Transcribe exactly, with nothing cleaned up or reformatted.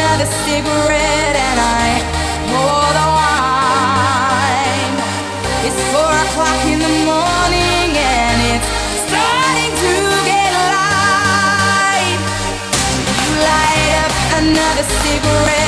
another cigarette and I pour the wine. It's four o'clock in the morning and it's starting to get light. You light up another cigarette.